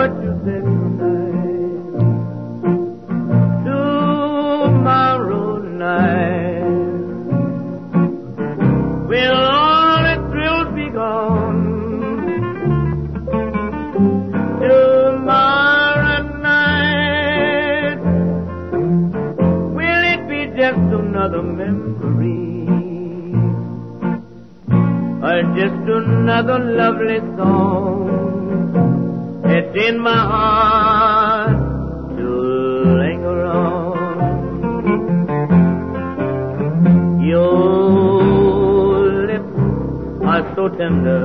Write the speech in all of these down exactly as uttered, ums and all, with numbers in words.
what you said tonight. Tomorrow night will all the thrills be gone. Tomorrow night, will it be just another memory? Or just another lovely song that's in my heart to linger on? Your lips are so tender,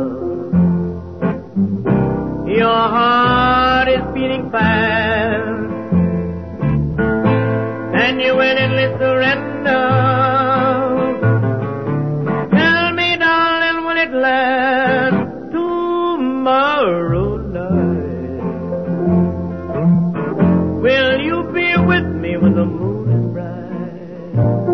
your heart is beating fast, and you willingly surrender. Last tomorrow night, will you be with me when the moon is bright?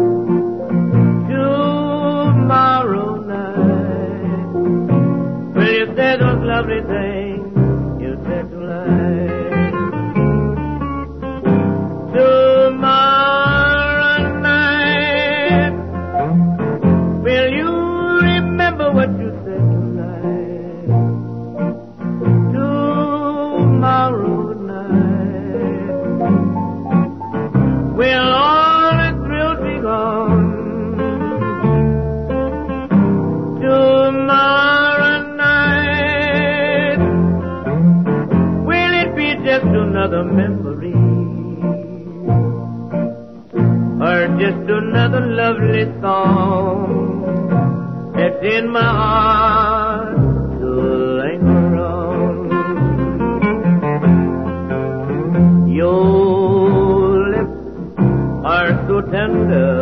Tomorrow night, will you say those lovely things you said tonight? Tomorrow night, will you remember what you tomorrow night? Will all the thrills be gone? Tomorrow night, will it be just another memory? Or just another lovely song that's in my heart to linger on? Your lips are so tender,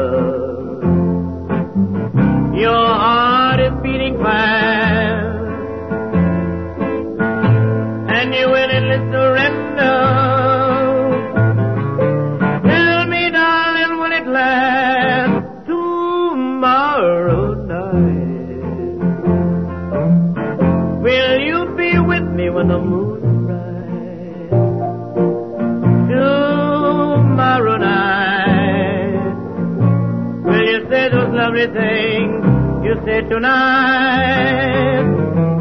your heart is beating fast, and you willingly surrender. Tell me, darling, will it last tomorrow night? Will you be with me when the moon is bright? Tomorrow night, will you say those lovely things you said tonight?